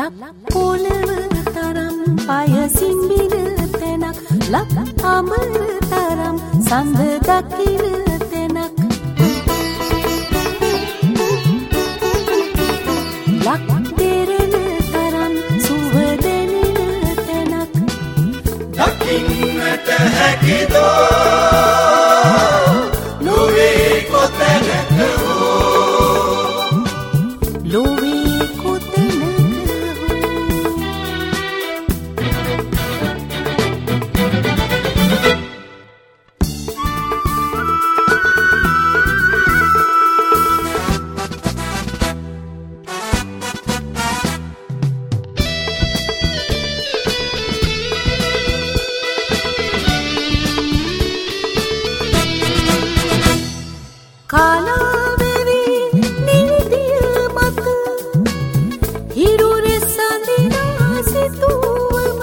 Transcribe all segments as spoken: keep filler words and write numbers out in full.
ලක් පොළව තරම් පයසින් බින තැනක් ලක් අමර තරම් සඳ දකින තැනක් ලක් දෙරණ තරම් සුව දෙනින තැනක් දකින්නට හැකිදෝ ලොවේ කොතැනක හෝ ලොවේ කොතැනක කාලාවෙවි නිවිදිය මත හිරුරෙ සඳිනා සිතුවම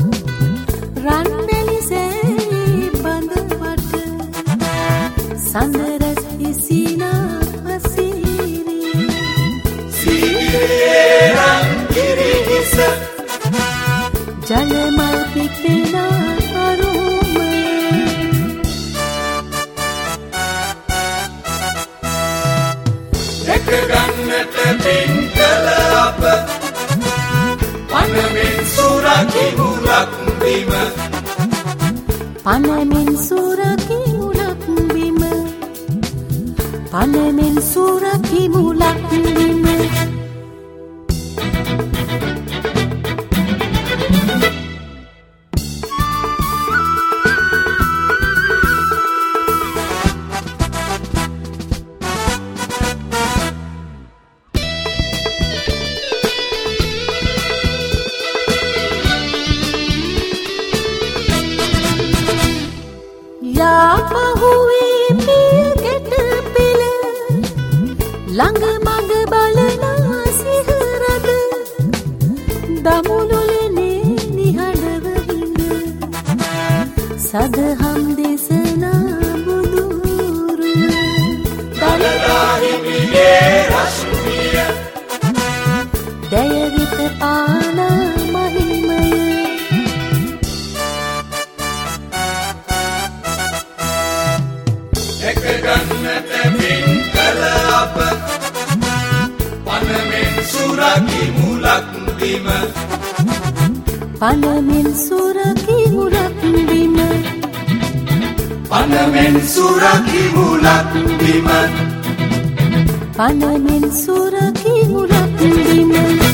රන්වැලි සෑයි බඳ වට සඳරැස් ඉසිනා අසීරි සීගිරියේ රන්ගිරි හිස ජලමල් පිපෙනා අරුමය දැකගන්නට පින් කළ අප පනමින් සුරකි මුලක් බිම පනමින් සුරකි මුලක් බිම පනමින් සුරකි මුලක් බිම යාපහුවේ පිය ගෙට පෙළ ළඟ මඟ බලනා සිහරද දමුලොලනේ නිහඬව හිඳ සදහම් දේශනා බුදුරුව දළදා හිමිගේ රශ්මිය දයවිත පානා මහිමය දැකගන්නට පින් කළ අප පනමින් සුරකි මුලක් බිම පනමින් සුරකි මුලක් බිම පනමින් සුරකි මුලක් බිම පනමින් සුරකි මුලක් බිම